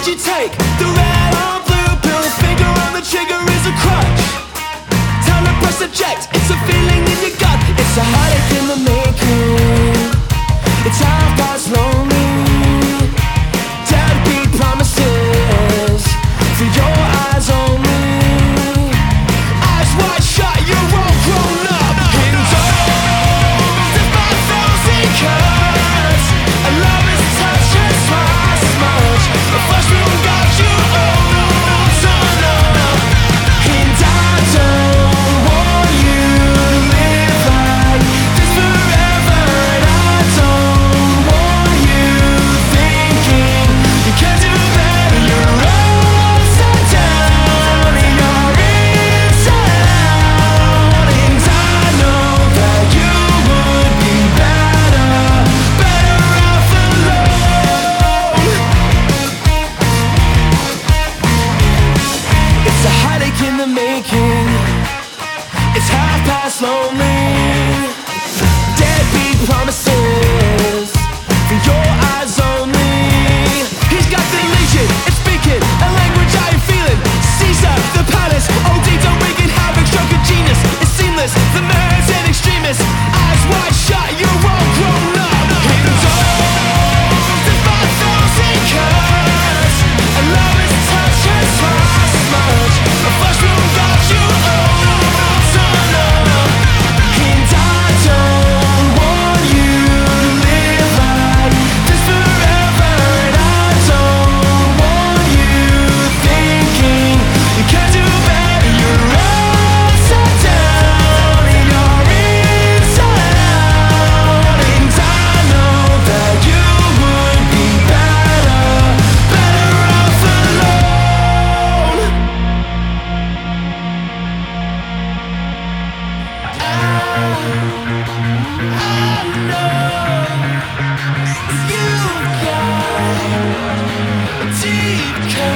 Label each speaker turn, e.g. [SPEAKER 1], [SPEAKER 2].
[SPEAKER 1] you take? The red or blue pill, finger on the trigger is a crutch. Time to press eject, it's a feeling in your gut. It's a heartache in the making. It's half past lonely. Deadbeat promises for your eyes only. Eyes wide shut, you're all grown up. Indulged in my frozen curse. And love is touch and twice as much. The first room got you all torn up. And I don't want you to live like this forever. And I don't want you thinking you can do better. You're upside down and you're inside out. And I know that you would be better off alone. It's a heartache in the making. It's half past lonely. Deadbeat promises for your eyes only. He's got the legion, it's speaking a language I am feeling. Caesar, the palace, OD don't wreaking havoc, stroke of genius. It's seamless, the nerds and extremists. Eyes wide shut, you're all grown up. Indulged in my frozen curse. And love is touch and twice as much. The first room got you all torn up. And I don't want you to live like this forever. And I don't want you thinking you can do better. You're upside down and you're inside out. And I know that you would be better off alone. I know you've got a deep cut.